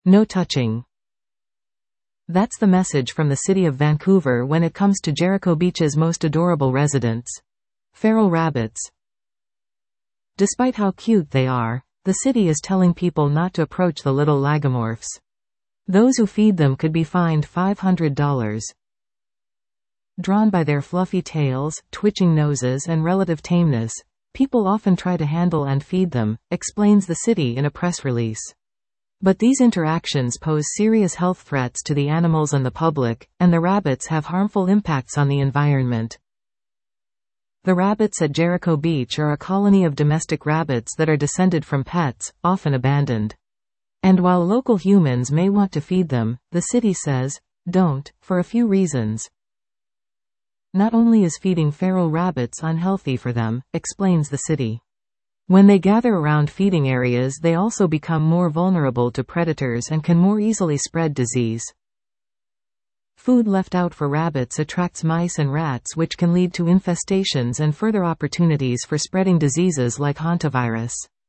No touching. That's the message from the city of Vancouver when it comes to Jericho Beach's most adorable residents. Feral rabbits. Despite how cute they are, the city is telling people not to approach the little lagomorphs. Those who feed them could be fined $500. Drawn by their fluffy tails, twitching noses and relative tameness, people often try to handle and feed them, explains the city in a press release. But these interactions pose serious health threats to the animals and the public, and the rabbits have harmful impacts on the environment. The rabbits at Jericho Beach are a colony of domestic rabbits that are descended from pets, often abandoned. And while local humans may want to feed them, the city says, don't, for a few reasons. Not only is feeding feral rabbits unhealthy for them, explains the city. When they gather around feeding areas, they also become more vulnerable to predators and can more easily spread disease. Food left out for rabbits attracts mice and rats, which can lead to infestations and further opportunities for spreading diseases like hantavirus.